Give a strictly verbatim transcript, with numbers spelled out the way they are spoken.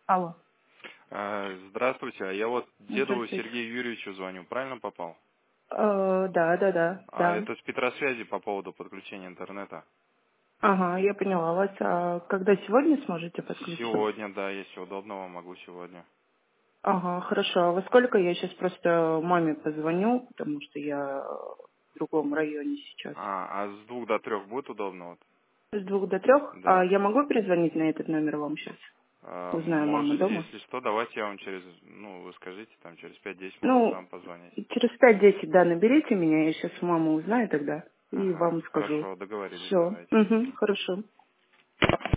Алло. А, Здравствуйте, а я вот Дедову Здравствуйте. Сергею Юрьевичу звоню, правильно попал? Э, да, да, да, А да. это с Петросвязи по поводу подключения интернета. Ага, я поняла вас. А когда сегодня сможете подключиться? Сегодня, да, если удобно, вам могу сегодня. Ага, хорошо. А во сколько я сейчас просто маме позвоню, потому что я в другом районе сейчас. А, а с двух до трех будет удобно, вот? С двух до трех? А Да. я могу перезвонить на этот номер вам сейчас? А, Узнаю, мама можете, дома. если что, давайте я вам через, ну, вы скажите, там, через пять-десять могу Ну, сам позвонить. через пять-десять, да, наберите меня, я сейчас маму узнаю тогда и Ага, вам скажу. хорошо, договорились, Все. давайте. Угу, хорошо.